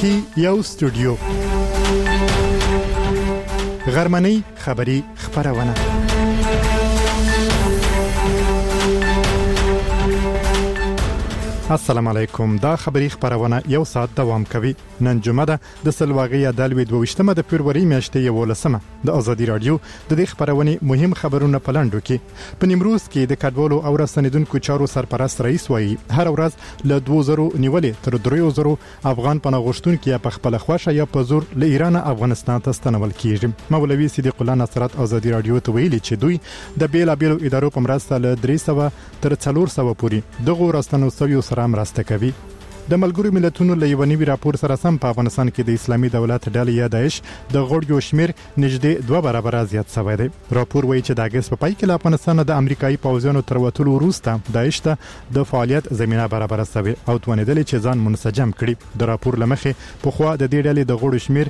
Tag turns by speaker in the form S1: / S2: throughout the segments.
S1: تاریخي یو سټوډیو غرمنۍ خبری خبرونه السلام علیکم. دا خبری خبرونه یو ساعت دوام کوي. نن جمعه ده د سلواغي عدالت 22مه د فبراير میاشتې 11مه. د ازادي رادیو د دې خبرونه مهم خبرونه پلاندو کې په نیمروز کې د کډوالو او رسنیدونکو چارو سرپرست رئیس وایي هر ورځ له 2000 نیولې تر 3000 افغان پناهغښتونکو په خپل خوښه یا په زور له ایران افغانستان ته ستنول کیږي. مولوي صدیق الله نصرت ازادي رادیو ته ویلي چې دوی د بیلابیلو ادارو په مرسته له 300 تر 400 پورې دغه راستنو سوي سره مرسته کوي. د ملګرو ملتونو له یو نوي راپور سره سم په افغانستان کې د اسلامي دولت ډلې یا داعش د غړو شمیر نږدې 2 برابر زیات شوی دی. راپور وایي چې د اگست په پای کې له افغانستان د امریکایي پوځیانو تر وټولو وروسته داعش ته د فعالیت زمينه برابر شوی او توانیدل چې ځان منسجم کړي. د راپور لمخې په خوا د دې ډلې د غړو شمیر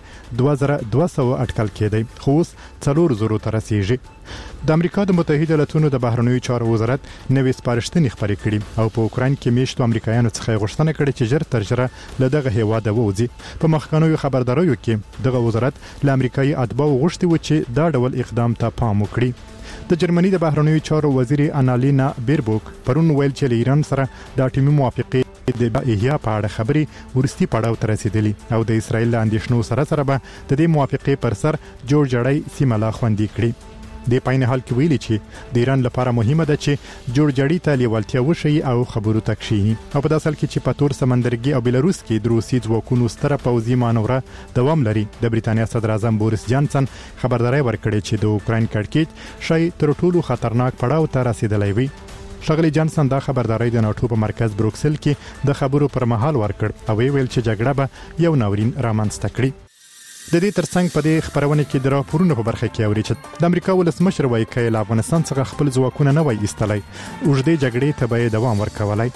S1: 2200 اټکل کېدی خو 4000 ته رسیدي. د امریکا د متحده ایالاتونو د بهرنیو چارو وزارت نوې سپارښتنې خبرې کړې او په اوکرين کې میشتو امریکایانو څخه غوښتنه کړې چې ژر تر ژره له دغه هیواده ووځي. په مخکنیو خبرداریو کې دغه وزارت له امریکایي اتباعو غوښتي و چې دا ډول اقدام ته پام وکړي. د جرمني د بهرنیو چارو وزیر انالینا بیربوک پرون ویل چې ایران سره د اټومي موافقه د احیا په اړه خبري ورستي پړاو ته رسیدلی او د اسرایل اندیشنو سره به د دې موافقه پر سر جوړ جړی سیمه لا خوندي کړي. د پاین حال کې ویلي چې د ایران لپاره مهمه ده چې جوړ جړی ته لیوالتیا وشي او خبرو تکشي او په داسل کې چې په تور سمندرګي او بلاروس کې د روسي ځواکونو ستره پوځي مانوره دوام لري. د بریتانیا صدر اعظم بوریس جانسن خبرداري ورکړې چې د اوکرين کړکېچ شي تر ټولو خطرناک پړاو ته رسیدلی وي. شغلی جانسن دا خبرداري د ناتو په مرکز بروکسل کې د خبرو پر مهال ورکړ او ویل چې جګړه به یو ناورین رامنځته کړي. د دې ترڅنګ په دې خبرونه کې د راپورونو په برخه کې اوري چې د امریکا ولسمشر وایي چې له افغانستان څخه خپل ځواکونه نه وای ایستلای اوږدې جګړې ته به دوام ورکولای.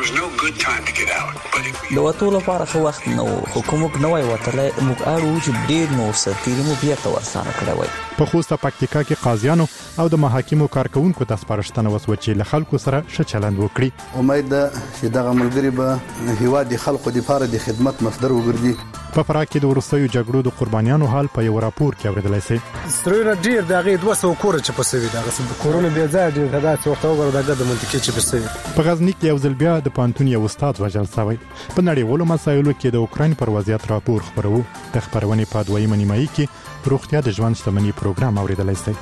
S2: د وټو لپاره خو وخت نو حکومت نه وای وټلای موږ اړو چې ډیر نو سرتیری مو بیا ته ورسانه کړی وای.
S1: په خوسته پکتیکا کې قاضیانو او د محاکمو کارکونکو ته سپارښتنه وسوه چې له خلکو سره ښه چلند وکړي.
S3: امید ده چې دغه ملګری به هیواد د خلکو لپاره د خدمت مصدر وګرځي.
S1: په فراه کې د ورستیو جګړو د قربانیانو حال په یو راپور کې اوریدل شي.
S4: سترونه ډیر دغه 200 کور چې پسوي دغه کورونه بیا ځای ډیر دا څه وخت وګړو دغه د منطقې چې پسوي.
S1: په غزنی کې یو ځل بیا د پانتون یو استاد وژل شوی. په نړیوالو مسایلو کې د اوکرين پر وضعیت راپور خبرو. د خبرونې په دویمه نیمایي کې روغتیا د ژوند شتمنۍ پروګرام اوریدل شي.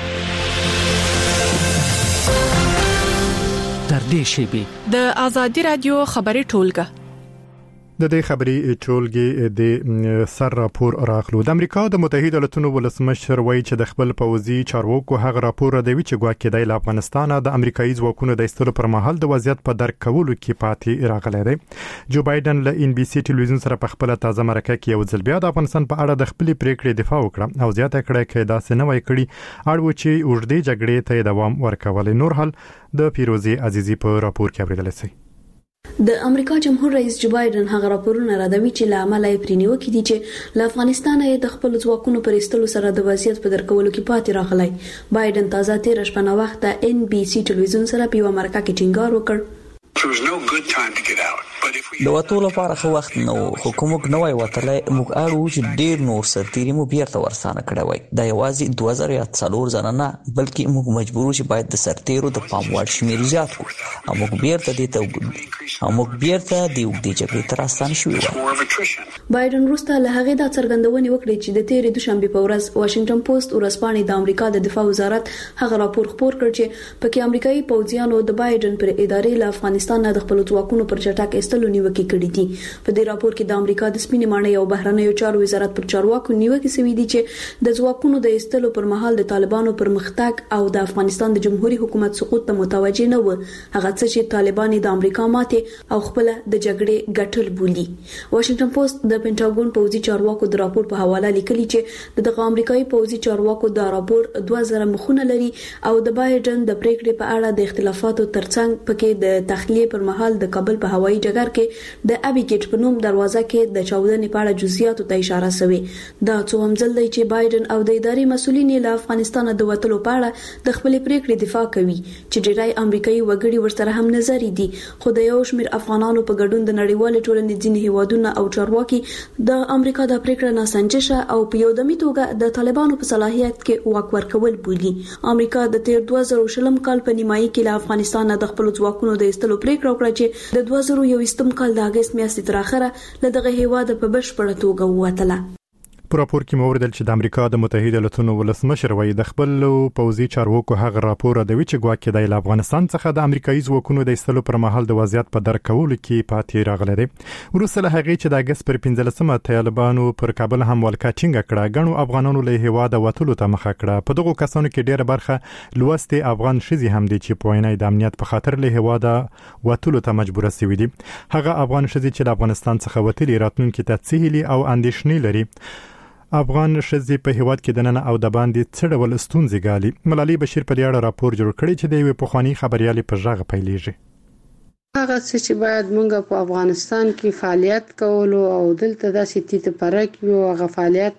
S5: تر دې شی د ازادي رادیو خبري ټولګه
S1: د دې خبري ټولګي د سر راپور راغلو. د امریکا د متحده ایالاتونو ولسمشر وایي چې د خپل پوځي چارواکو هغه راپور دی چې ګواکې د افغانستان د امریکایي ځواکونو د ایستلو پر مهال د وضعیت په درک کولو کې پاتې راغلی دی. جو بایدن له ان بي سي ټلویزیون سره په خپل تازه مرکه کې یو ځل بیا د افغانستان په اړه د خپل پریکړې دفاع وکړه او زیاته کړه چې دا څه نه وای کړی اړو چې اوږدې جګړې ته دوام ورکول. نور حال د فیروزي عزیزي په راپور کې اوریدل شي.
S6: د امریکا جمهور رئیس جو بایدن هغه راپورونه راډوي چې له عمله یې پرینیو کې دي چې له افغانستان یې د خپل ځواکونو پر ایستلو سره د وضعیت په درکولو کې پاتې راغلی. بایدن تازه 13 شپه وخت د ان بي سي ټلویزیون سره په یو مرکه کې ټینګار وکړ.
S2: د وټو لپاره خو وخت نو حکومت نه وای وټلای موږ اړو چې ډیر نور سرتیری مو بیا ته ورسانه کړی وای. دا یوازې 2004 ځنه نه بلکې موږ مجبور شو باید د سرتیرو د پام وړ شمیر زیات کړو او موږ بیرته د وګړي جګړې تر استان شو.
S6: بایدن روسته له هغه د څرګندونې وکړې چې د 13 دوشنبه په ورځ واشنگټن پوسټ ورسپانې د امریکا د دفاع وزارت هغه راپور خپور کړ چې پکې امریکایي پوځیانو د بایدن پر ادارې له افغانستان نه د خپل ځواکونو پر چټک ایستلو نیوکه کړې دي. په دې راپور کې د امریکا د سپینې ماڼۍ او بهرنیو چارو وزارت پر چارواکو نیوکه شوې دي چې د ځواکونو د ایستلو پر مهال د طالبانو پر مختګ او د افغانستان د جمهوریت حکومت سقوط ته متوجه نه و. هغه څه چې طالبان د امریکا ماته او خپل د جګړې ګټل بولي. واشنگټن پوسټ د پینټاګون پوځي چارواکو د راپور په حواله لیکلي چې د امریکایي پوځي چارواکو د راپور 2000 مخونه لري او د بایدن د پریکړې په اړه د اختلافاتو ترڅنګ پکې د تحقیق تخلیه پر مهال د کابل په هوایي ډګر کې د ابي ګیټ په نوم دروازه کې د چاودنې په اړه جزئیاتو ته اشاره شوې. دا څو هم ځل دی چې بایدن او د ادارې مسؤلین له افغانستان د وټلو په اړه د خپل پریکړې دفاع کوي چې ډیری امریکایي وګړي ورسره هم نظر دي. خو د یو شمېر افغانانو په ګډون د نړیوال ټولنې ځینې هیوادونه او چارواکي د امریکا د پریکړې ناسنجشه او په یو دمي توګه د طالبانو په صلاحیت کې واک ورکول بولي. امریکا د تیر 2020 کال په نیمایي کې له افغانستان د خپل ځواکونو د ایستلو پریکړه وکړه چې د 2021 کال د اگست میاشتې تر اخره له دغه هیواد په بشپړه توګه ووتله.
S1: په راپور کې موردل چې د امریکا د متحده ایالاتونو ولسمشر وایي د خپل پوځي چارواکو هغه راپور د وچ ګواکې د افغانستان څخه د امریکایي ځواکونو د ایستلو پر مهال د وضعیت په درک کولو کې پاتې راغلی دی. وروسته له هغه چې د اگست پر 15مه طالبانو پر کابل هم ولکه ټینګه کړه، غنو افغانانو له هیواد وټلو ته مخه کړه. په دغه کسانو کې ډیره برخه لوستي افغان شذي هم دي چې په وینای د امنیت په خاطر له هیواد وټلو ته مجبور شوي دي. هغه افغان شذي چې د افغانستان څخه وټلي راتلونکي ته څهلي او اندېښنې لري. افغان شذي په هیواد کې دننه او د باندې څه ډول ستونزې ګالي. ملالي بشیر په دې اړه راپور جوړ کړی چې د یو پخوانی خبريالي په ژغه پیلېږي.
S7: هغه چې باید مونږ په افغانستان کې فعالیت کولو او دلته داسې تیته پرک یو هغه فعالیت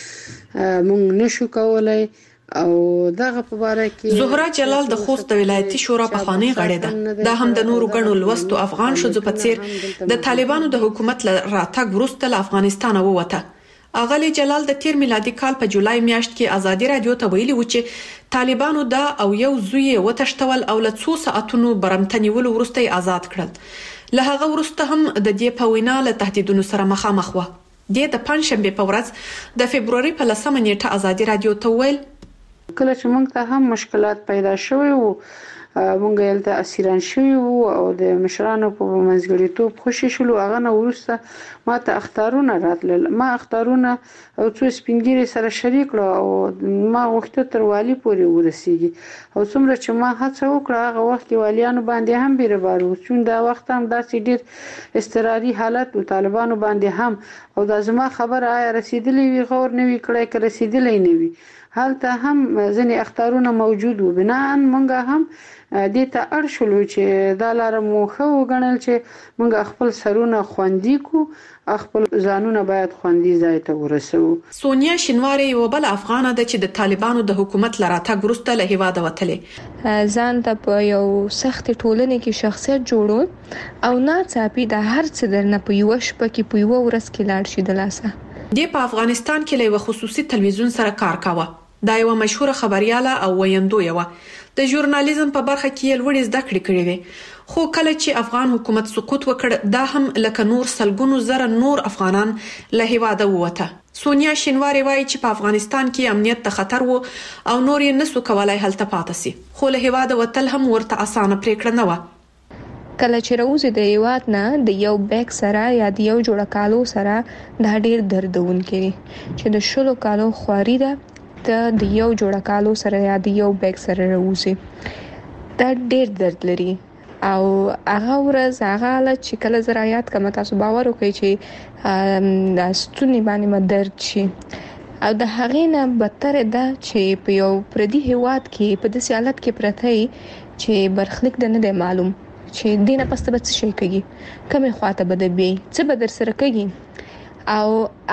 S7: مونږ نشو کولای. او دغه په اړه کې
S5: زهرا جلال د خوست ولایتي شورا په خانه غړې ده. دا هم د نورو غنو لوستو افغان شذو په څیر د طالبانو د حکومت راتګ وروسته له افغانستان ووته. اغلی جلال د تیر میلادي کال په جولای میاشت کې ازادي رادیو ته ویلي و چې طالبانو دا او یو زوی وتشتول او له 2 ساعتونو برمتنیول ورسته آزاد کړل. له هغه ورسته هم د دې په وینا له تهدیدونو سره مخامخ و. د پنځشنبه په ورځ د فبرवरी په 10مه نیټه ازادي رادیو ته ویل
S7: کله چې موږ ته هم مشکلات پیدا شوي وو، مونږ یلته اسیران شوي وو او د مشرانو په منځګړیتوب خوشی شلو. هغه نه ورسته ما ته اختارونه راتلل. ما اختارونه او څو سپینګری سره شریک کړو او ما غوښته تر والی پورې ورسیږي. او څومره چې ما هڅه وکړه هغه وخت والیانو باندې هم بیربارو، چون دا وخت هم داسې ډیر استراري حالت و طالبانو باندې هم. او دا زما خبره آیا رسیدلې وی غور نه وی کړای که رسیدلې نه وی، حالته هم ځنې اختارونه موجود وو. بناءً مونږ هم دې ته اړ شولو چې دا لاره مو خو وګڼل چې مونږ خپل سرونه خوندي کو، خپل ځانونه باید خوندي ځای ته ورسو.
S5: سونیا شینواری یو بل افغانه ده چې د طالبانو د حکومت لراته ګرسته له هیواده وتلې.
S8: ځان ته په یو سخت ټولنې کې شخصیت جوړو او نه چاپی د هر څه درنه په یو شپه کې په یو ورځ کې لاړ شي د لاسه.
S5: د په افغانستان کې له خصوصي تلویزیون سره کار کاوه. دا یو مشهور خبرياله او ویندو یو د ژورنالیزم په برخه کې لوړ زده کړې کړې وي. خو کله چې افغان حکومت سقوط وکړ دا هم لکه نور سلګونو زره نور افغانان له هیواده ووته. سونیا شینواری وایي چې په افغانستان کې امنیت ته خطر وو او نور یې نسو کولای هلته پاتې سي. خو له هیواده وتل هم ورته اسانه پریکړه نه و.
S8: کله چې روزي د یوات نه د یو بیگ سره یا د یو جوړه کالو سره دا ډیر دردون کړي چې د شلو کالو خواري ده د یو جوړه کالو سره یا د یو بیگ سره روزي. دا ډیر درد لري او هغه ورځ هغه چې کله زراعت کوم تاسو باور وکړئ چې د ستوني باندې مدرد شي او د هغې نه بدتر ده چې په یو پردي هیواد کې په داسې حالت کې پرته چې برخلیک د نه دی معلوم چې دینه پسته به څه شي کوي، کومه خواته به د بي څه به در سره کوي او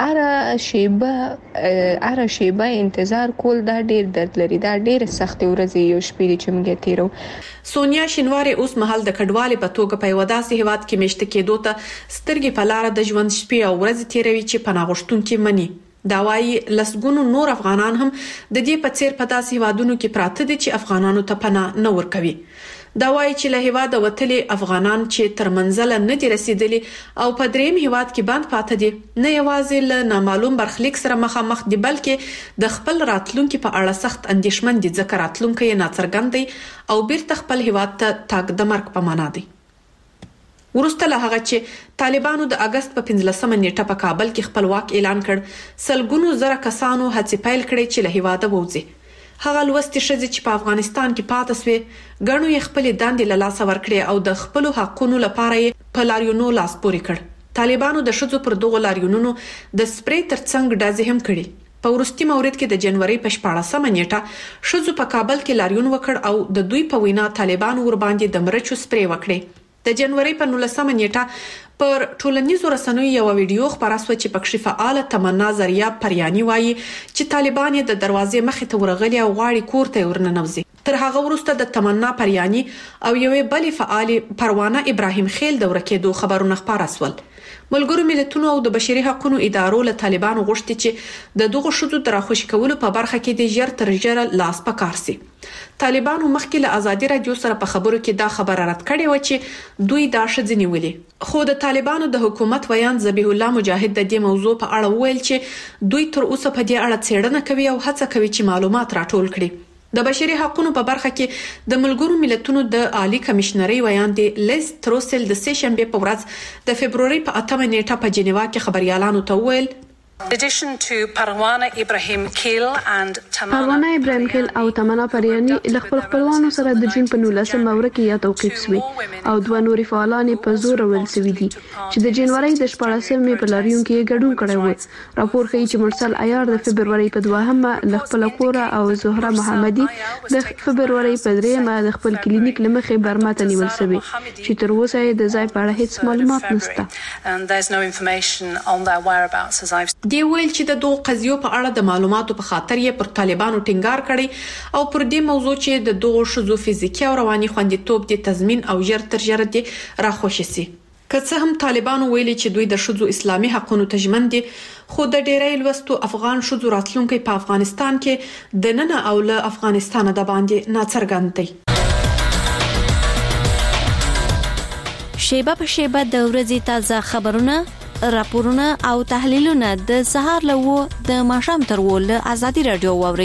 S8: اره شیبه انتظار کول دا ډیر درد لري. دا ډیر سخت ورځې یو شپې چې موږ تیرو.
S5: سونیا شینواری اوس مهال د کډوالي په توګه په وداسي هیواد کې مشته کېدو ته سترګې په لار د ژوند شپې او ورځې تیروي چې پناهغښتونکو مني. دا وايي لسګونو نور افغانان هم د دې په څیر په داسې هیوادونو کې پراته دي چې افغانانو ته پناه نه ورکوي. دا وايي چې له هیواده وتلي افغانان چې تر منزله نه دي رسیدلي او په دریم هیواد کې بند پاتې دي نه یوازې له نامعلوم برخلیک سره مخامخ دي بلکې د خپل راتلونکو په اړه سخت اندېښمن دي ځکه راتلونکو یې ناڅرګند دی او بیرته خپل هیواد ته تاګ د مرګ په معنا دی. ورسته له هغه چې طالبانو د اگست په 15مه نیټه په کابل کې خپل واک اعلان کړ، سلګونو زره کسانو هڅې پیل کړې چې له هیواده ووځي. هغه لوستي ښځې چې په افغانستان کې پاتې سوې غنو یې خپل دندې له لاسه ورکړې او د خپل حقونو لپاره یې په لاریونونو لاس پورې کړ. طالبانو د ښځو پر دغه لاریونونو د سپری ترڅنګ ډزې هم کړې. په ورستي مورید کې د جنوري په 14مه نیټه ښځو په کابل کې لاریون وکړ او د دوی په وینا طالبانو ور باندې د مرچو سپری وکړي. د جنوري په 19 نیټه پر ټولنیزو رسنیو یو ویډیو خبره شوه چې پکې فعال تمنا زریاب پریانی وایي چې طالبان د دروازې مخې ته ورغلي او غواړي کور ته ورننوځي. تر هغه وروسته د تمنا پریانی او یوې بلې فعال پروانه ابراهیم خیل د ورکېدو خبرونه خبره شول. ملګرو ملتونو او د بشري حقوقو ادارو له طالبانو غوښتي چې د دغه شذو تر خوشی کولو په برخه کې د ژر تر ژره لاس پکار سي. طالبانو مخکې له ازادي رادیو سره په خبرو کې دا خبره رد کړې و چې دوی دا شذ نیولې. خو د طالبانو د حکومت ویان ذبیح الله مجاهد د دې موضوع په اړه ویل چې دوی تر اوسه په دې اړه څېړنه کوي او هڅه کوي چې معلومات راټول کړي. د بشري حقوقو په برخه کې د ملګرو ملتونو د عالی کمشنري ویان دی لیز تروسل د سه شنبه په ورځ د فبروري په 8 نیټه په جنیوا کې خبريالانو ته ویل
S9: پروانه ابراهیم کیل او تمنا پریانی له خپل خپلوانو سره د جون په 19 ماوره کې یا توقيف شوي او دوه نوري فعالان په زور ول سوي دي چې د جنوري د 14 په لاریون کې ګډون کړی و. راپور ښیي چې مرسل عیار د فبروري په 2 له خپل کور او زهره محمدي د فبروري په 3 د خپل کلینیک لمخې برما ته نیول شوی چې تر اوسه د ځای په اړه هیڅ معلومات نشته.
S5: دی ویل چې د دوه قضیو په اړه د معلوماتو په خاطر یې پر طالبانو ټینګار کړي او پر دې موضوع چې د دوه شذو فزیکی او رواني خوندیتوب د تضمین او ژر تر ژره دي راخوشي سي. که څه هم طالبانو ویلي چې دوی د شذو اسلامي حقوقو تضمین دي خو د ډیری لوستو افغان شذو راتلونکي په افغانستان کې د نن او له افغانستان د باندې ناڅرګند دي.
S10: شیبه په شیبه د ورځې تازه خبرونه راپورونه او تحلیلونه د سهار له د ماښام تر ول ازادي رادیو ووري.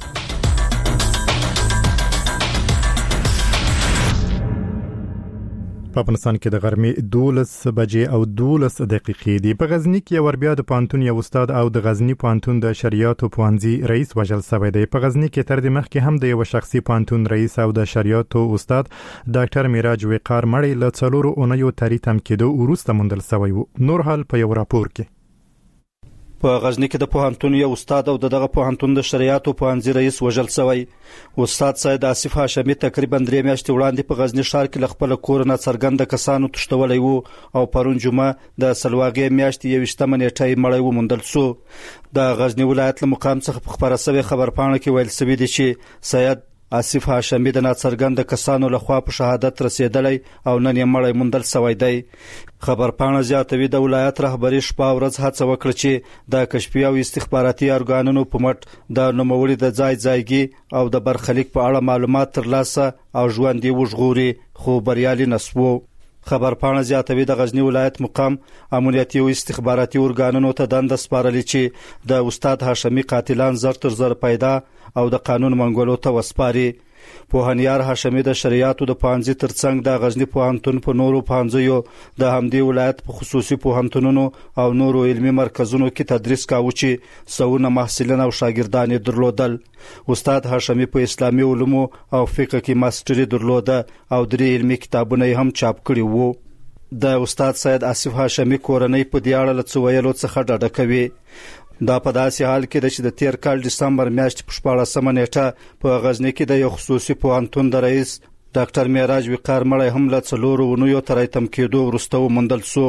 S1: په افغانستان کې د غرمې 12 بجې او 12 دقیقې دی. په غزنی کې وربیا د پانتون یو استاد او د غزنی پانتون د شریعت او پوهنځي رئیس وژل شوی دی. په غزنی کې تر دې مخکې هم د یو شخصي پانتون رئیس او د شریعت او استاد ډاکټر میراج وقار مړی له 4 اونیو تاریتم کېدو وروسته موندل شوی و. نور حال په یو راپور کې
S11: په غزنی کې د پوهنتون یو استاد او دغه پوهنتون د شریعت او پوهنځي رئیس وژل شوی. استاد سید آصف هاشمی تقریبا 3 میاشتې وړاندې په غزنی ښار کې خپل کور نه څرګند کسانو تښتولای وو او پرون جمعه د سلواغې میاشتې 28 نیټه مړی وموندل شو. د غزنی ولایت له مقام څخه خبره شوی خبرپاڼه کې ویل شوی دی چې سید آصف هاشمی د ناڅرګند کسانو لخوا په شهادت رسیدلی او نن یې مړی موندل شوی دی. خبرپاڼه زیاتوي د ولایت رهبری شپه ورځ هڅه وکړه چې د کشفي او استخباراتي ارګانونو په مټ د نوموړي د ځایګي او د برخلیک په اړه معلومات ترلاسه او ژوندۍ وژغوري خو بریالي نسوو. خبرپاڼه زیاتوي د غزنی ولایت مقام امنیتي او استخباراتي ارګانونو ته دنده سپارلې چې د استاد هاشمی قاتلان زر تر زر پیدا او د قانون منګولو ته وسپاري. پوهنیار هاشمی د شریعت او د پوهنځي ترڅنګ د غزنی پوهنتون په نورو پوهنځیو د همدې ولایت په خصوصي پوهنتونونو او نورو علمي مرکزونو کې تدریس کاوه چې سونه محصلین او شاګردان درلودل. استاد هاشمی په اسلامي علومو او فقه کې ماستري درلوده او 3 علمي کتابونه هم چاپ کړي وو. د استاد سید آصف هاشمی کورنۍ په دې اړه له ویلو څخه ډډه کوي. دا په داسې حال کې چې د تیر کال دسمبر میاشتې په 14 نیټه په غزنی کې د یو خصوصي پوهنتون د رئیس ډاکټر میراج وقار مړی هم له 4 اونیو تاریتم کېدو وروسته وموندل شو.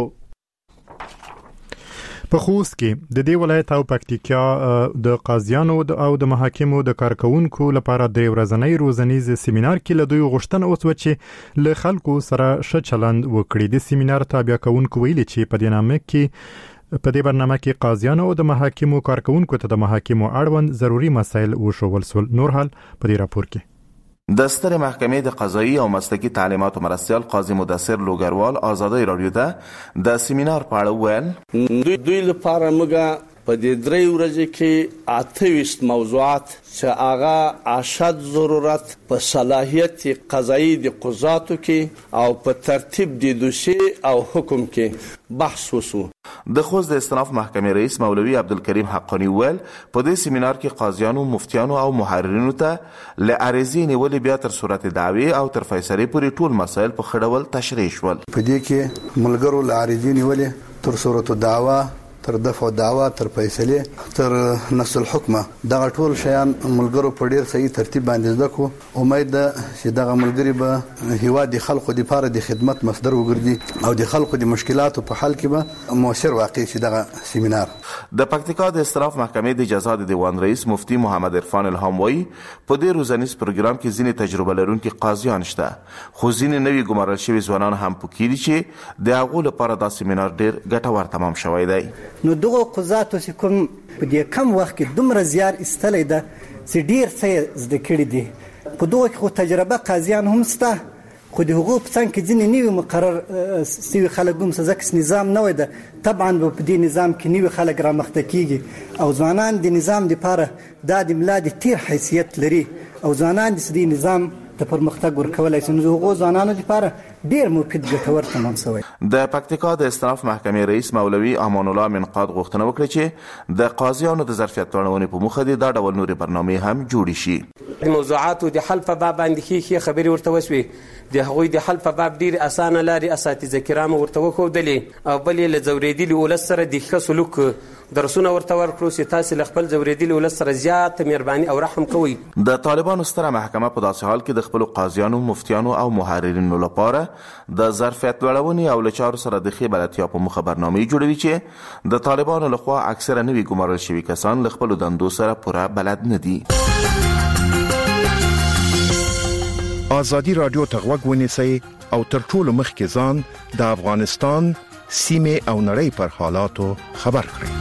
S1: په خوست کې د دې ولایت او پکتیکا د قاضیانو او د محاکمو د کارکونکو لپاره د ورځنی روزنیز سیمینار کې له دوی غوښتنه وسوه چې له خلکو سره ښه چلند وکړي. د سیمینار تابع کونکو ویلي چې په دې نامه کې په دې برنامه کې قاضیانو او د محاکمو کارکونکو ته د محاکمو اړوند ضروري مسایل وښودل شول. نور حال په دې راپور کې
S12: د سترې محکمې د قضایي او مسلکي تعلیماتو مرستیال قاضي مدثر لوګروال آزادۍ رادیو ته د سیمینار په اړه ویل
S13: دوی لپاره موږ په دې 3 ورځې کې 28 موضوعات چې هغه اشد ضرورت په صلاحیت قضایي د قضاتو کې او په ترتیب د دوسیې او حکم کې بحث وشو.
S12: د خوست د استناف محکمې رئیس مولوي عبدالکریم حقانی ویل په دې سیمینار کې قاضیانو، مفتیانو او محررینو ته له عریضې نیولې بیا تر صورت دعوی او تر فیصلې پورې ټول مسایل په ښه ډول تشریح شول.
S3: په دې کې ملګرو له عریضې نیولې تر صورت دعوا تر دفع دعوا تر فیصله تر نسل حکمه دغه ټول شیان ملګرو په ډیر صحیح ترتیب باندې زده کو. امید ده چې دغه ملګری به هیواد د خلکو لپاره د خدمت مصدر وګرځي او د خلکو د مشکلاتو په حل کې به موثر واقع شي. دغه سیمینار
S12: د پکتیکا د استراف محکمې د جزا د دیوان رئیس مفتی محمد عرفان الهام وایي په دې روزنیز پروګرام کې ځینې تجربه لرونکي قاضیان شته، خو ځینې نوي ګمارل شوي ځوانان هم پکې دي چې د هغو لپاره دا سیمینار ډېر ګټور تمام شوی دی.
S14: نو دغه قضاتو چې کوم په دې کم وخت کې دومره زیار ایستلی ده چې ډېر څه یې زده کړي دي. په دغه کې خو تجربه قاضیان هم شته، خو د هغو په څنګ کې ځینې نوي مقرر سوي خلک هم شته، ځکه نظام نوی ده. طبعا به په دې نظام کې نوي خلک رامخته کېږي او ځوانان د نظام دپاره دا د ملا د تیر حیثیت لري او ځوانان د دې نظام د پرمختګ ورکولی شي. نو د هغو ځوانانو دپاره ډېر مفید ګټور تمام شوی.
S12: د پکتیکا د استراف محکمې رئیس مولوي امان الله منقاد غوښتنه وکړه چې د قاضیانو د ظرفیت لوړونې په موخه دا ډول نورې برنامې هم جوړې شي.
S15: د موضوعاتو د حل په باب باندې ښې خبرې ورته وشوې. د هغوی د حل په باب ډېرې اسانه لارې اساتذه کرامو ورته وښودلې او بل یې له ځورېدلي ولس سره د ښه سلوک درسونه ورته ورکړو چې تاسې له خپل ځورېدلي ولس سره زیات مهرباني او رحم کوئ.
S12: د طالبانو ستره محکمه په داسې حال کې د خپلو قاضیانو، مفتیانو او محررینو لپاره د ظرفیت لوړونې او له چارو سره د ښې بلدتیا په موخه برنامې جوړوي چې د طالبانو لخوا اکثره نوي ګمارل شوي کسان له خپلو دندو سره پوره بلد نه دي.
S16: ازادي رادیو ته غوږ ونیسئ او تر ټولو مخکې ځان د افغانستان سیمې او نړۍ پر حالاتو خبر کړئ.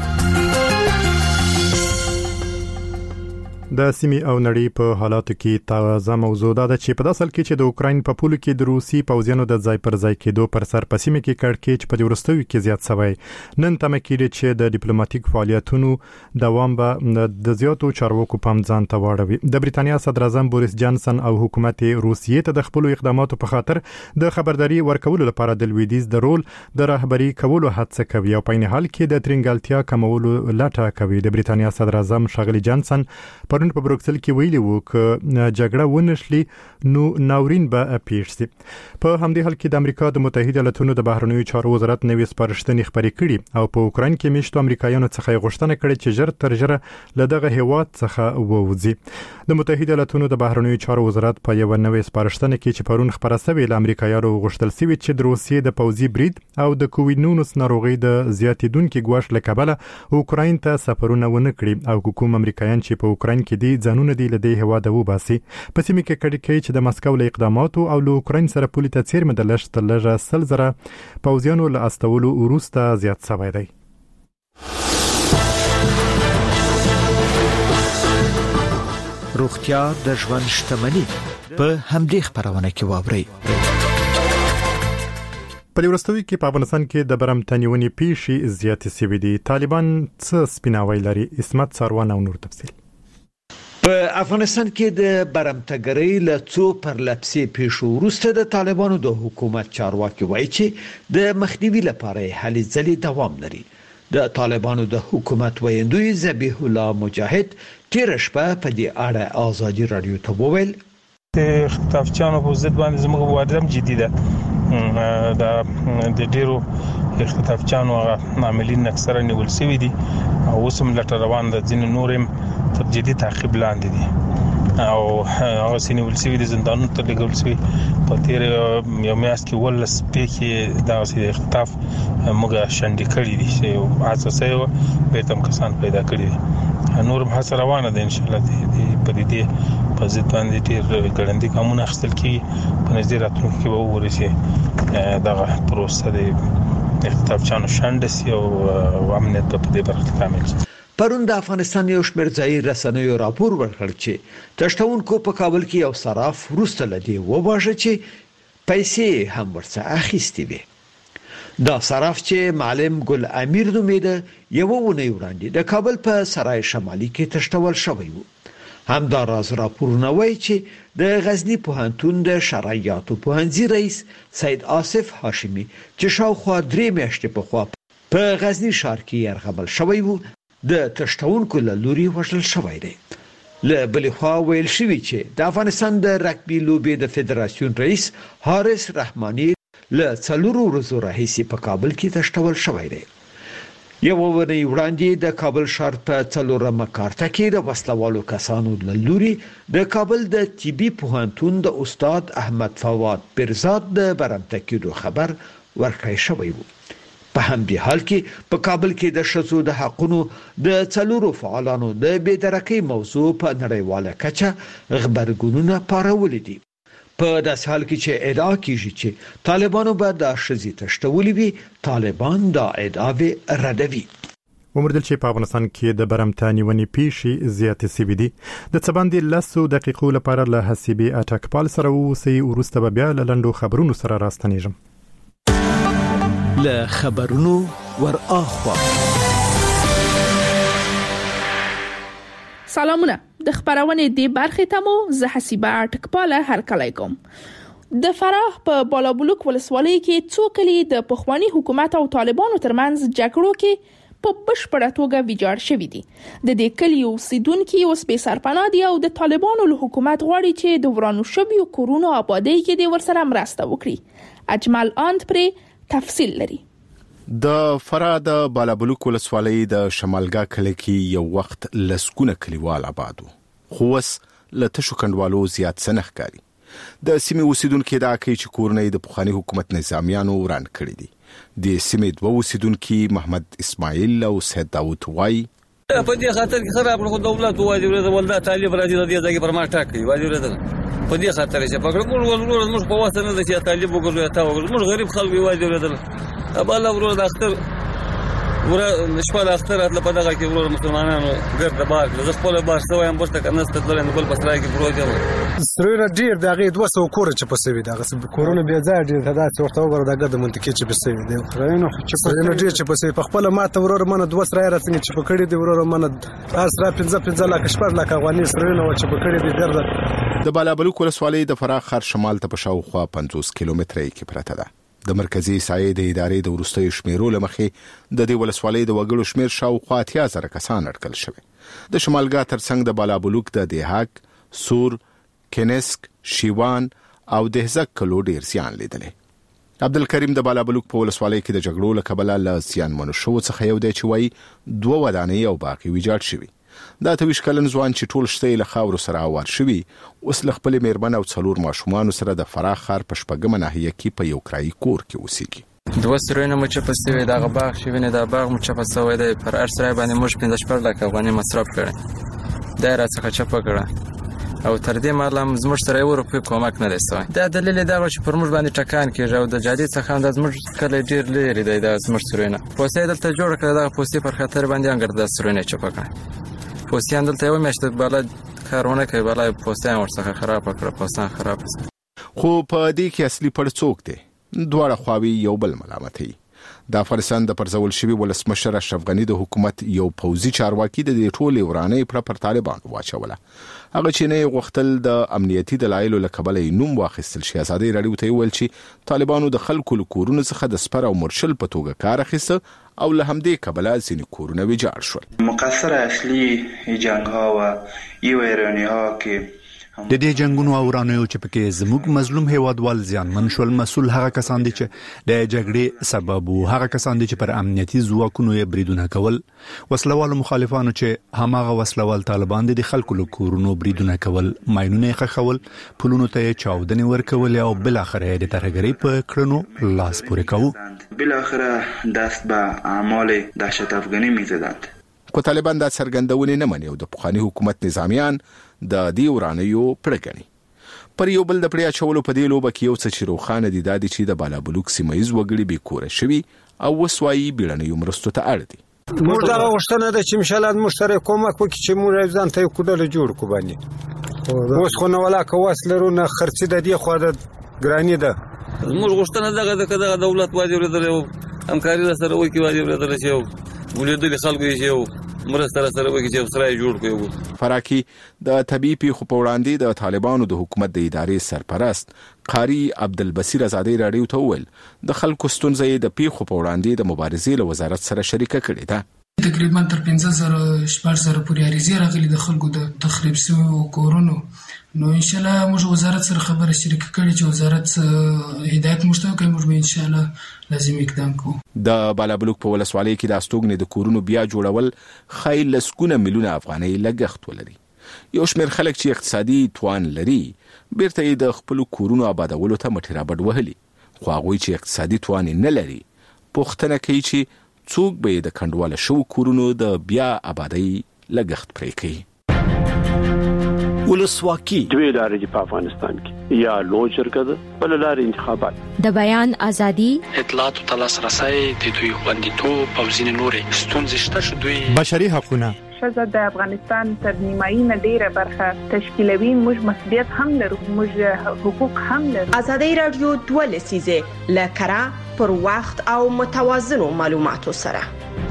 S1: د سیمې او نړۍ په حالاتو کې تازه موضوع ده چې په داسل کې چې د اوکراین په پولو کې د روسي پوځیانو د ځای پر ځای کېدو پر سر په سیمه کې کړکېچ په ورستوي کې زیات شوی. نن تمه کېږي چې د ډیپلوماټیک فعالیتونو دوام به د زیاتو چارواکو پام ځان ته واړوي. د بریتانیا صدر اعظم بوریس جانسن او حکومت روسیې ته د خپل اقداماتو په خاطر د خبرداري ورکولو لپاره د لویدیز د رول د رهبری کولو هڅه کوي او په عین حال کې د ترنګلتیا کمولو لټه کوي. د بریتانیا صدر اعظم ښاغلي جانسن پرون په بروکسل کې ویلي وو چې جګړه ونشلي نو ناورین به پیښ شي. په همدې حال کې د امریکا د متحده ایالاتونو د بهرنیو چارو وزارت نوې سپارښتنې خبرې کړي او په اوکراین کې میشتو امریکایانو څخه غوښتنه کړې چې ژر تر ژره له دغه هیواد څخه ووځي. د متحده ایالاتونو د بهرنیو چارو وزارت په یو نوې سپارښتنه کې چې پرون خبره شوې له امریکایانو غوښتل شوی چې د روسیې د پوځي برید او د کووید-19 ناروغي د زیاتیدونکو ګواښ له کبله اوکراین ته سفرونه ونه کړي او کوم امریکایان چې په اوکراین کې دي ځانونه دی له دې هواده وباسي. په سیمه کې کړکېچ چې د مسکو له اقداماتو او له اوکراین سره پولي ته څیرمه د لږه 100,000 پوځیانو له استولو وروسته زیات شوی دی.
S17: روغتیا د ژوند شتمني په همدې خبرونه کې واوري.
S1: په ورستوي کې په افغانستان کې د برمتنیونی پیښې زیاتې شوې دي. طالبان څه سپیناوی لري؟ اسمت ساروان او نور تفصیل.
S17: په افغانستان کې د برمتګرۍ له څو پرلپسې پیښو وروسته د طالبانو د حکومت چارواکي وایي چې د مخنیوي لپاره هلې ځلې دوام لري. د طالبانو د حکومت ویاندوی ذبیح الله مجاهد تیر شپه په دې اړه ازادي رادیو ته وویل
S18: د خطافچانو په ضد باندې زموږ مبارزه جدي ده. د ډیرو خطافچانو عاملین اکثره نیول شوي دي او اوس هم لټه روان ده. ځینې نور هم تر جدي تعقیب لاندې دي او هغه سینول شوي دي زندانونو ته لګول شوي. په تیر یو میاشت کې ولس پېښې دغسې اختطاف موږ شنډې کړي دي چې حساسه یې بیرته هم کسان پیدا کړي دي. نور هم هڅه روانه ده انشاءالله په دې په ضد باندې ډېر ګړندي ګامونه اخیستل کېږي. په نږدې راتلونکي کې به وګورئ چې دغه پروسه د اختطافچانو شنډه شي او امنیت به په دې برخه کې کامل شي.
S17: پرون د افغانستان یو شمېر ځایي رسنیو راپور ورکړ چې تشتونکو په کابل کې یو صراف وروسته لدی وواژه چې پیسې هم ورڅخه اخیستې وي. دا صراف چې معلم ګل امیر نومیده یو ونی وړاندې د کابل په سرای شمالي کې تشتول شوی وو. همدا راز راپورونه وایي چې د غزنی پوهنتون د شرعیاتو پوهنځي رئیس سید آصف هاشمی چې شاوخوا 3 میاشتې پخوا په غزنی ښار کې یرغمل شوی وو د تشتونکو له لوري وژل شوی دی. له بلې خوا ویل شوي چې د افغانستان د رګبي لوبې د فدراسیون رئیس حارث رحماني له 4 ورځو راهیسې په کابل کې تشتول شوی دی. یو ورځ وړاندې د کابل ښار په څلورمه کارته کې د وسلوالو کسانو له لوري د کابل د طبي پوهنتون د استاد احمد فواد برزاد د برمته کېدو خبر ورکړی شوی و. په همدې حال کې په کابل کې د ښځو د حقونو د څلورو فعالانو د بېدرکۍ موضوع په نړیواله کچه غبرګونونه پارولي دي. په داسې حال کې چې ادعا کیږي چې طالبانو به د ښځې تشتولي وي، طالبان دا ادعاوې ردوي.
S1: ومردل چې په افغانستان کې د برمته نیونې پیښې زیاتې سوي دي. د څه باندې 10 دقیقو لپاره له حسیبي اټکپال سره اوسئ، وروسته به بیا له لنډو خبرونو سره راستنیږم.
S19: له خبرونو ور اخوا
S20: سلامونه. د خبرونې دی برخه ته مو زه حسیبه اټکپاله هرکلی کوم. د فراه په بالابلوک ولسوالۍ کې څو کلی د پخوانی حکومت او طالبانو ترمنځ جګړو کې په بشپړه توګه ویجاړ شوي دي. د دې کلیو اوسیدونکي اوس بې سرپناه دي او د طالبانو له حکومت غواړي چې د ورانو شویو کورونو آبادۍ کې د ورسره مرسته وکړي. اجمل آند پرې تفصیل لري.
S21: د فراه د بالابلوک ولسوالۍ د شمالګا کلی کې یو وخت لسګونه کلیوال آبادو، خو اوس له تشو کندوالو زیات سنخ کاری. د سیمې اوسیدونکو دا کوي چې کورونه د پخوانی حکومت نظامیانو وران کړی دي. د سیمې دوه اوسیدونکو محمد اسماعیل او سید داوود وای
S22: په دې خاطر کې خراب خو دولت واجب لري ولدا طالب راځي د دې ځای پر ما ټاکي واجب لري په دې خاطر چې پکړ موږ په واسطه نه چې طالب وګورو تا وګورو موږ غریب خلک واجب لري ابل ورو د اختر ور نشپال اختر اتل په دغه کې ورو مسلمانانو ګرد بار د خپل بار سوې هم بوسته کنه ستل نه بل پسرای کې پروژه
S4: سره ډیر دغه 200 کور چې پسوي دغه کورونه بیا ځای ډیر دا چې ورته وګوره دغه د منطقې چې پسوي دی خرینو چې په ډیر چې پسوي په خپل ماته ورور منه 200 راځي چې په کړي دی ورور منه اسره 15 لک شپږ لک افغاني سره نو چې په کړي دی درد.
S21: د بالابلوک ولسوالۍ د فراه خار شمال ته په شاوخوا 50 کیلومتره کې پرته ده. د مرکزی سایې د ادارې د ورستۍ شمیرو لمخې د دې ولسوالۍ د وګړو شمیر شاوخوا 80,000 کسان اټکل شوی. د شمالګا ترڅنګ د بالابلوک د دهاک، سور، کنسک، شیوان او دهزک کلو ډیر زیان لیدلی. عبدالکریم د بالابلوک په ولسوالۍ کې د جګړو له کبله له زیانمنو شوو څخه یو دی چې وایي 2 ودانۍ او باقي ویجاړ شوي. دا 23 کلن ځوان چې ټول شته له خاورو سره اوار شوي اوس له خپل میرمن او 4 ماشومان سره د فراه ښار په شپږمه ناحیه کې په یو کرایي کور کې اوسېږي.
S23: 2 سرونه مو چې پسوي دغه باغ شوی نه دا باغ مو چې پسوي دی پر هر سره باندې موږ 15 لک افغاني مصرف کړی دا راڅخه چپه کړه او تر دې مالم زموږ سره یو روپۍ کومک نه دی سوی. دا دلیل دا چې پر موږ باندې ټکان کېږي او د جادي څخه د زموږ کله ډیر لري دی د زموږ سرونه پوسې دلته جوړ کړل د پوسې پر خاطر باندې انګر د سرونه چپه کړ. پوسیان دلته یو میاشت بالا کارونه کوي بالا پوسیان ورڅخه خراب کړ پوسان خراب
S21: خو په دې کې اصلي پړ څوک دی؟ دواړه خواوې یو بل ملامتوي. د افغانستان د پرځول شوی ولسمشر اشرف غنی د حکومت یو پوځي چارواکي د دې ټولې ورانې پر طالبانو واچوله. هغه چې نه غوښتل د امنیتي دلایلو له کبله نوم واخیستل شي. ازادي راډیو ته ویل چې طالبانو د خلکو له کورونو څخه د سپر او مرشل په توګه کار اخیسته او له همدې کبله ځینې کورونه ویجاړ شول.
S24: مقصر اصلي جنگ ها و یو ایرانی ها که
S25: د دې جنگونو او ورانیو چې پکې زموږ مظلوم هیوادوال زیانمن شول مسؤل هغه کسان دي چې د جګړې سبب وو، هغه کسان دي چې پر امنیتي ځواکونو یې بریدونه کول، وسلوال مخالفانو چې هماغه وسلوال طالبان دي د خلکو له کورونو بریدونه کول، ماینونه خښول، پلونو ته چاودنې ورکول او بل اخر د ترهګرۍ په کړنو لاس پورې کوو.
S24: بل اخر دست به اعمال دهشت افغانی می‌زدند.
S21: خو طالبان دا څرګندونه نه مني او د پخوانی حکومت نظامیان د دې ورانیو پړګنی. پر یو بل د پړیا چولو په دې لوبه کې یو څه چې روخانه دي د دې چې د بالابلوک سیمایز وګړي به کور شوي او وسوایي بیړنیو مرستو ته اړ دي.
S4: موږ دا غوښتنه ده چې مشالات مشترک کومک وکړي چې موږ ځان ته کوډل جوړ کو باندې اوس خو نو ولا کوس لرونه خرڅ د دې خو د ګرانی ده.
S22: موږ غوښتنه دغه دولت واجب لري همکاري سره وکړي واجب لري چې ولیدل خلکو یې مرسته سره وکړي چې سره جوړ کړي.
S21: فراکی د طبيعي پیښو په وړاندې د طالبانو د حکومت د ادارې سرپرست قاری عبدالبصیر ازادي راډیو ته ویل د خلکو ستونزې د پیښو په وړاندې د مبارزې له وزارت سره شریکه کړې ده.
S2: تقریبا تر 15,000 14,000 پورې عریضې راغلي د خلکو د تخریب شویو کورونو. نو ان شاء الله موږ وزارت سره خبره شریک کړي چې وزارت هدایت موږ ته کوي، موږ به ان شاء الله لازم اقدام کوو.
S21: د بالابلوک په ولسوالۍ کې د استوګنې د کورونو بیا جوړول خای لسکونه میلیونه افغانۍ لګښت ولري. یو شمېر خلک چې اقتصادي توان لري بیرته یې د خپل کورونو آبادولو ته مټې رابډ وهلي، خو هغوی چې اقتصادي توان نه لري پوښتنه کوي چې څوک به د کنډواله شو کورونو د بیا آبادۍ لګښت پرې کوي.
S6: ولسواکي دوی لارې په افغانستان کې یا لوی جرګه ده بل لارې انتخابات،
S7: د بیان ازادي،
S8: اطلاعات او لاسرسي د دوی خوندیتوب او ځینې نورې ستونزې شته چې دوی
S1: بشري حقوقونه
S9: ښځه د افغانستان تر نیمایي نه ډیره برخه تشکیلوي. موږ مسؤلیت هم لرو، موږ حقوق هم لرو.
S26: ازادي رادیو 2 لسیزه لکرا پر وخت او متوازنو معلوماتو سره.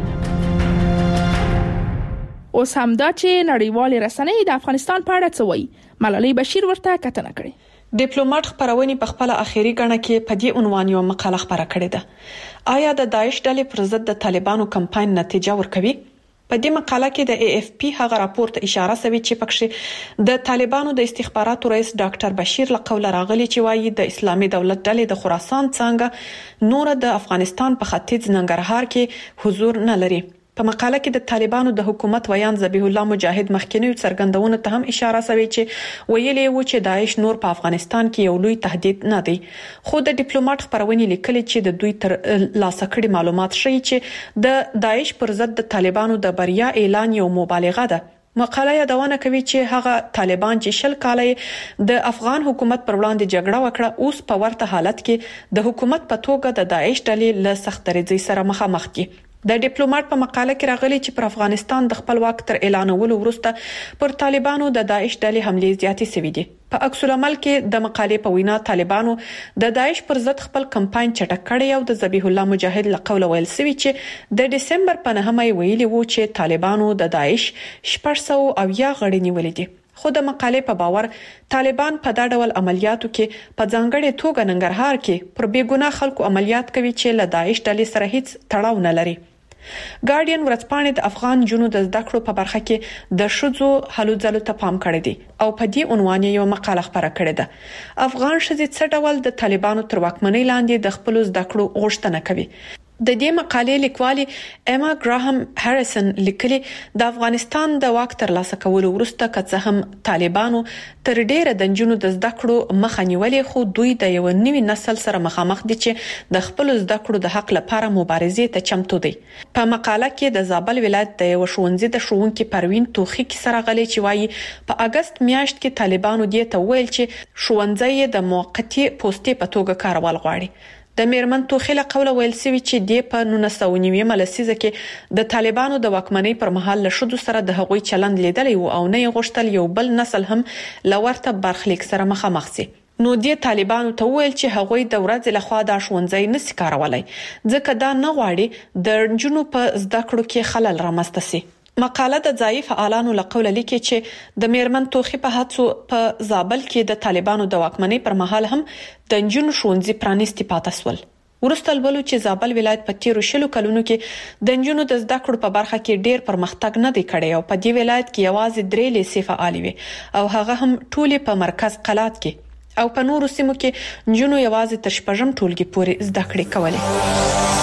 S20: اوس هم دا چې نړیوال رسنۍ د افغانستان په اړه څه وایي، ملالۍ بشیر ورته کتنه کړې.
S5: ډیپلوماټ خبرونې په خپل اخیری غاڼه کې په دې عنوان یو مقاله خبره کړې ده. آیا د داعش ډلې پر ضد د طالبانو کمپاین نتیجه ورکوي؟ په دې مقاله کې د AFP هغه راپور ته اشاره شوی چې پکې د طالبانو د استخباراتو رئیس ډاکټر بشیر له قوله راغلی چې وایي د اسلامي دولت ډلې د خراسان څنګه نور د افغانستان په ختیځ ننګرهار کې حضور نه لري. په مقاله کې د طالبانو د حکومت ویان ذبیح الله مجاهد مخکینی څرګندونه ته هم اشاره شوی چې ویلي و چې داعش نور په افغانستان کې یو لوی تهدید نه دی. خو د ډیپلوماټ خبرونه لیکلي چې د دوی تر لاسه کړي معلومات ښیي چې د داعش پر ضد د طالبانو د بریا اعلان یو مبالغه ده. مقاله یادونه کوي چې هغه طالبان چې 10 کال د افغان حکومت پر وړاندې جګړه وکړه اوس په ورته حالت کې د حکومت په توګه د داعش ډلې له سخت درجه سره مخامخ دي. د ډیپلوماټ په مقاله کې راغلي چې پر افغانستان د خپلواک تر اعلانولو وروسته پر طالبانو د داعش ډلې حملې زیاتې شوې دي. په عکس العمل کې د مقالې په وینا طالبانو د داعش پر ضد خپل کمپاین چټک کړی او د ذبیح الله مجاهد له قوله ویل شوی چې د دسمبر په 9 ویلي وو چې طالبانو د داعش 600 غړي نیولې دي. خو د مقالې په باور طالبان په دا ډول عملیاتو کې په ځانګړې توګه ننګرهار کې پر بیګناه خلکو عملیات کوي چې له داعش ډلې سره هیڅ تړاو نه لري. ګارډین ورځپاڼې د افغان جنو د زده کړو په برخه کې د شذو هلو ځلو ته پام کړی دی او په دې عنوان یو مقاله خبره کړې ده. افغان ښځې څه ډول د طالبانو تر واکمنۍ لاندې د خپل زده کړو غوښتنه کوي. د دې مقالې لیکوالي اما ګراهم هریسن لیکلي د افغانستان د واک تر لاسه کولو وروسته که هم طالبانو تر ډیره د جنونو د زده کړو مخه نیولې، خو دوی د یو نوي نسل سره مخامخ دي چې د خپل زده کړو د حق لپاره مبارزې ته چمتو دي. په مقاله کې د زابل ولایت د یو ښوونځي د ښوونکي پروین توخی کی سره غلي چې وایي په اگست میاشت کې طالبانو دې ته ویل چې ښوونځي د موقتی پوسټي په توګه کارول غواړي. د میرمن توخیله قوله ویل سوي چې د په 1990 لسیزه کې د طالبانو د واکمنۍ پر مهال له شذو سره د هغوی چلند لیدلی او نه غوښتل یو بل نسل هم لورته برخلیک سره مخامخ شي. نو د طالبانو ته ویل چې هغوی د ورځې لخوا د ښوونځي نسی کارولای ځکه دا نه غواړي د جنو په زده کړو کې خلل رامنځته شي. مقاله د ضعیف فعالانو لقوله لیکي چې د میرمن توخی په هڅو په زابل کې د طالبانو د واکمنۍ پر مهال هم د جنو ښوونځي پرانیستي پاتې سول. ورسته ولولو چې زابل ولایت په 13 کلونو کې د جنو د زده کړو په برخه کې ډیر پرمختګ نه دی کړی او په دې ولایت کې یوازې 3 لیسې فعال وي او هغه هم ټولې په مرکز قلات کې او په نورو سیمو کې جنو یوازې تر 8م ټولګي پورې زده کړې کولې.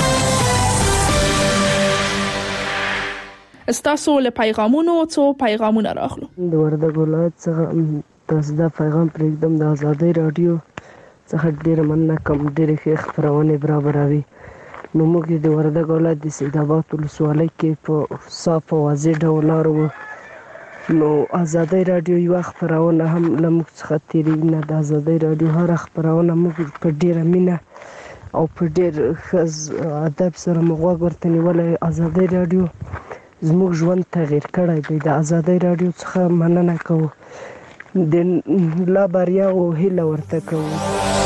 S20: استاسو له پیغامونو څو پیغامونه راغلو.
S27: د وردګ ولایت څخه تاسو دا پیغام پرېږدم د ازادي رادیو څخه ډېر مننه کوم، ډېرې ښې خپرونې برابروي. نو موږ د وردګ ولایت د سیدآباد ولسوالۍ کې په صاف او واضح ډول لاړو. نو ازادي رادیو یو خپرونه هم له موږ څخه تېرېږي نه. د ازادي رادیو هر خپرونه موږ په ډېره مینه او په ډېر ښه ادب سره موږ غوږ ورته نیولی. ازادي رادیو زموږ ژوند تغییر کړی دی. د ازادي رادیو څخه مننه کوو، د لا بریا او هیله ورته کوو.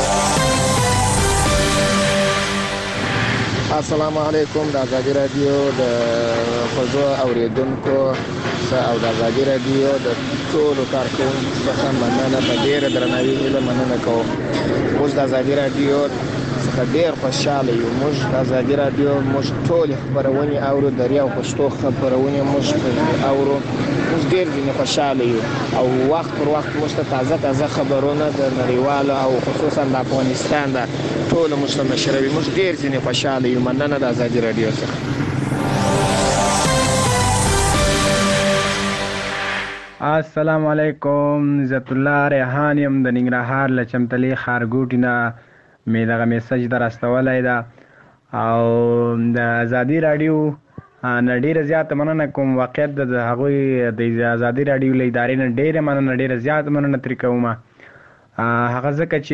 S28: السلام علیکم. د ازادي رادیو د خوږو اوریدونکو او د ازادي رادیو د ټولو کارکوونکو څخه مننه، په ډېره درناوي هیله مننه کوم. اوس د ازادي رادیو څخه ډېر خوشاله یو. موږ ازادي رادیو موږ ټول خبرونه اورو، دریا او پښتو خبرونه موږ اورو. موږ ډېر خوشاله یو او وخت پر وخت موږ ته تازه خبرونه د نړیوالو او خصوصا د افغانستان د ټول موږ ته نشروي. موږ ډېر خوشاله یو. مننه د ازادي رادیو څخه.
S3: السلام علیکم، عزت الله ریحان یم د ننګرهار له چمتلې ښارګوټي نه مې دغه میسج درستولی ده او د ازادي راډیو نه ډېره زیاته مننه کوم. واقعیت د هغوی د ازادي راډیو له ادارې نه ډېره مننه، ډېره زیاته مننه ترې کوم. هغه ځکه چې